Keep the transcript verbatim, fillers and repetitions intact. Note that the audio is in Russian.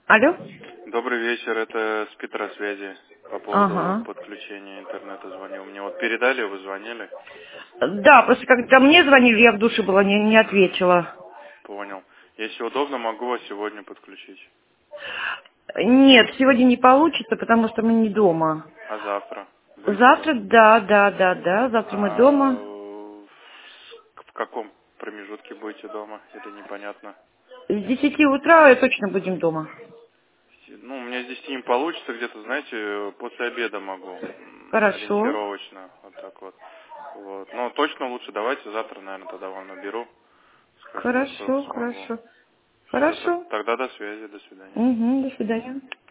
Алло? Добрый вечер, это с Петросвязи. По поводу Ага. подключения интернета звонил. Мне вот передали, вы звонили? Да, просто когда мне звонили, я в душе была, не, не ответила. Понял. Если удобно, могу вас сегодня подключить. Нет, сегодня не получится, потому что мы не дома. А завтра? Будете Завтра, дома? да, да, да, да, завтра мы А дома. в в каком промежутке будете дома? Или непонятно? С десяти утра точно будем дома. Ну, у меня здесь не получится, где-то, знаете, после обеда могу. М, Хорошо, Ориентировочно, вот так вот. Вот. Но точно лучше давайте завтра, наверное, тогда вам наберу. Скажу, насколько хорошо, смогу. хорошо. Все, Хорошо. тогда до связи, до свидания. Угу, до свидания.